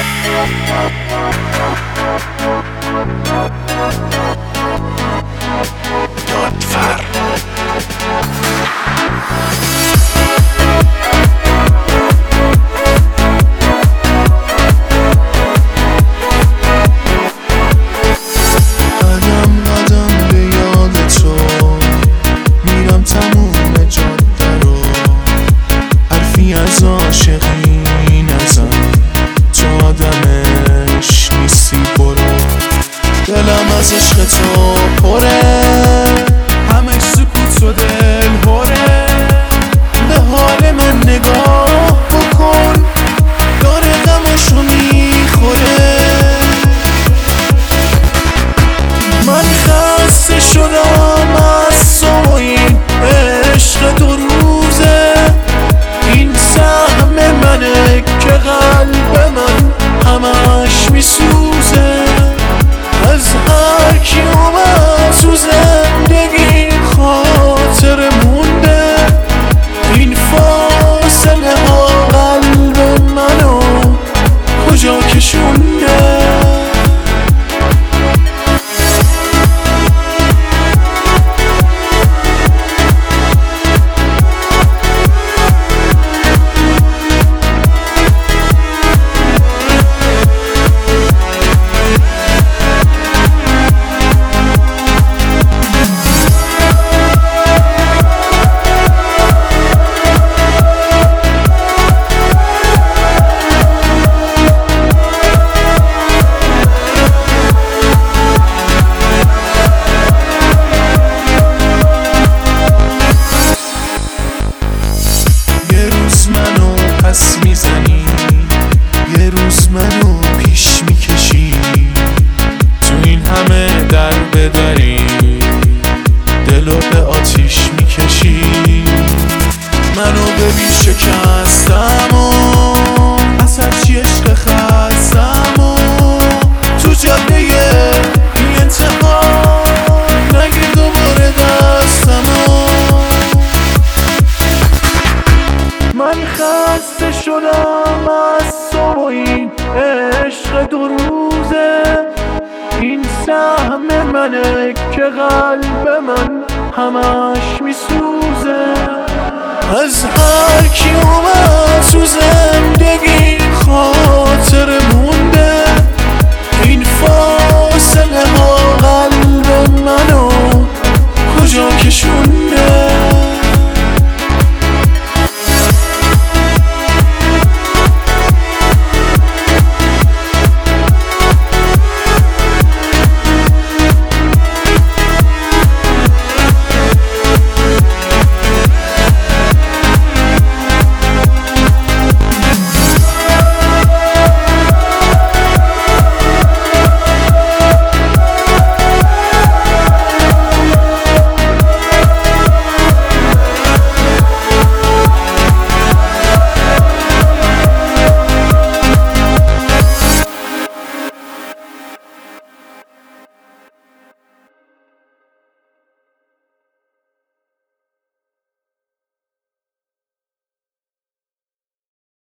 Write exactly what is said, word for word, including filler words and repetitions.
از عاشقی نزن تو آدمش نیستی برو، دلم از عشق تو پره، همش سکوت و دل پره. به حال من نگاه بکن داره غمشو میخوره. من خسته شدم از تو این عشق دو روزه، این سهم منه که قلب من همش میسوزه. از هر کی اومد تو زندگی خاطر مونده، این فاصله ها قلب منو کجا کشونده. منو پس میزنی، یه روز منو پیش میکشی، تو این همه در بدری دلو به آتیش میکشی. منو ببین شکستم و از هرچی عشق خستم و تو جاده این انتقام نگیر دوباره دستمو. من خسته شدم از تو این عشق دو روزه، این سهم منه که قلب من همش میسوزه. از هر کی اومد تو زندگی